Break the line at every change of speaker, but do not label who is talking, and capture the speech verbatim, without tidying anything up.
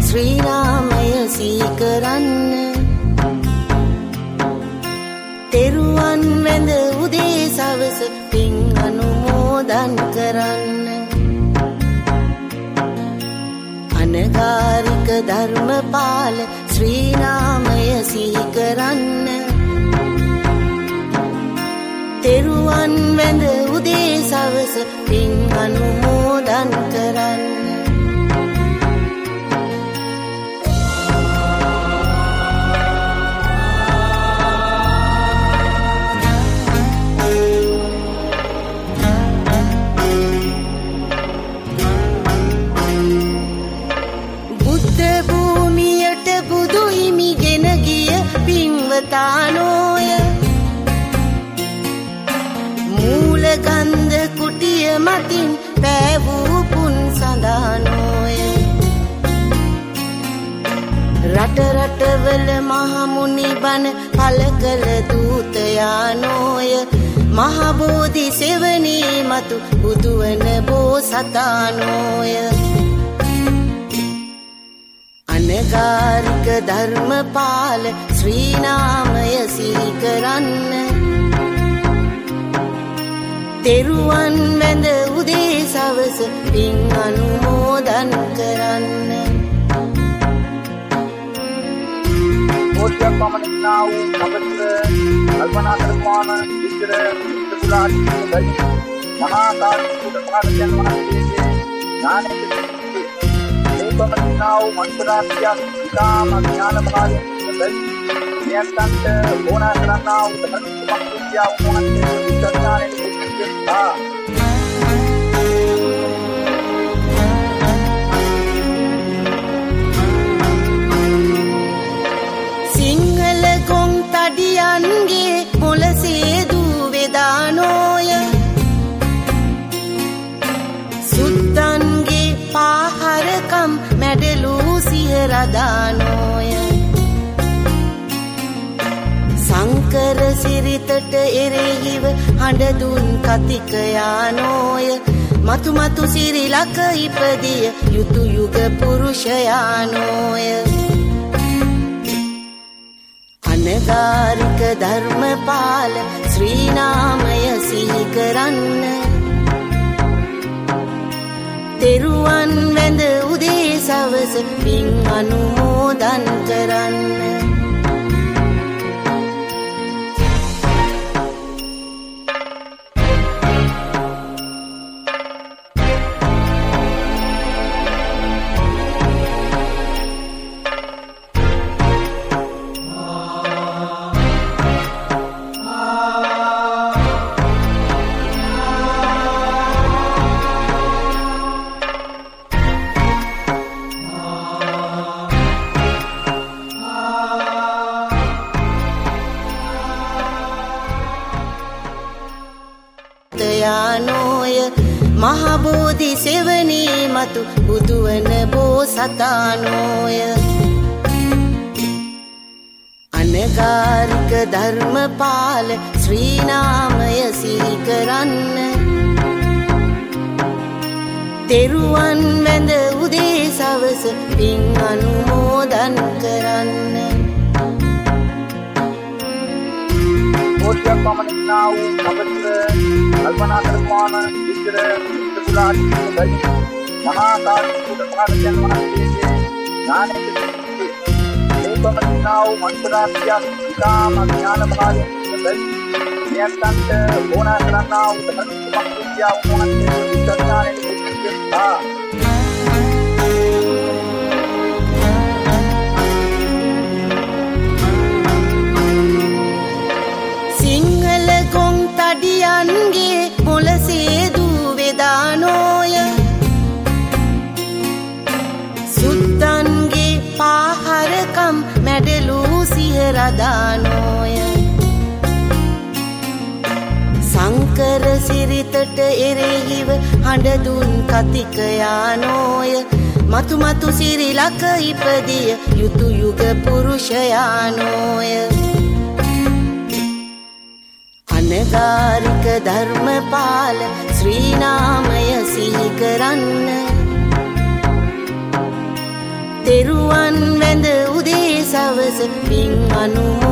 ශ්‍රී නාමය සීකරන්න තෙරුවන් වැඳ උදේ සවස පින් අනුමෝදන් කරන්න අනගාരിക ධර්මපාල ශ්‍රී නාමය සීකරන්න තෙරුවන් වැඳ උදේ සවස පින් අනුමෝදන් කරන්න තානෝය මූල ගන්ධ කුටිය මතින් පෑවූ පුන් සඳානෝය රට රටවල මහමුනි බණ පළ කළ දූතයානෝය මහබෝධි සෙවණී මතු බුදුවන බෝසතානෝය අනගාരിക ධර්මපාල ශ්‍රී නාමය සීකරන්න තෙරුවන් වැඳ උදේ සවස පින් අනුමෝදන් කරන්න
ඕට්‍යක් පමණින්නා වූ අපිට කල්පනා කරපාන විතර විස්තරාදී මහා කාර්යුත මහත්යන් වහන්සේගේ ඥානයේ පමණින්නා වූ මන්ත්‍රාත්‍යක් ඉතාම ඥානපාලයෙන් නියන්තන්ට ඕනා කරන්නා වූ ධර්ම විද්‍යාව මොහොතේ විස්තරාණයෙන් සිද්ධා
සිංහල ගොන් තඩියන්ගේ මොලසේ දූ වේදානෝය සුද්දන්ගේ පාහරකම් මැඩලූ සියරදානෝය සංකර සිරිතට එරෙහිව හඬදුන් කතිකයානෝය මතු මතු සිරිලක ඉපදිය යුතු යුග පුරුෂයානෝය අනගාരിക ධර්මපාල ශ්‍රී නාමය සීකරන්න තෙරුවන් වැඳ උදේ සවස පින් අනුමෝදන් කරන්න මහබෝධි සෙවණී මතු බුදුවන බෝසතානෝය අනගාരിക ධර්මපාල ශ්‍රී නාමය සීකරන්න තෙරුවන් වැඳ උදේ සවස පින් අනුමෝදන් කරන්න
ඕට්‍යක් පමණින්නා වූ අපිට කල්පනා කරපාන විතර විස්තරාදී මහා කාර්යුත මහත්යන් වහන්සේගේ ඥානයේ පමණින්නා වූ මන්ත්‍රාත්‍යක් ඉතාම ඥානපාලයෙන් නියන්තන්ට ඕනා කරන්නා වූ ධර්ම විද්‍යාව මොහොතේ විස්තරාණයෙන් සිද්ධා
සිංහල ගොන් තඩියන්ගේ මොලසේ දූ වේදානෝය සුද්දන්ගේ පාහරකම් මැඩලූ සියරදානෝය සංකර සිරිතට එරෙහිව හඬදුන් කතිකයානෝය මතු මතු සිරිලක ඉපදිය යුතු යුග පුරුෂයානෝය අනගාരിക ධර්මපාල ශ්‍රී නාමය සීකරන්න තෙරුවන් වැඳ උදේ සවස පින් අනුමෝදන්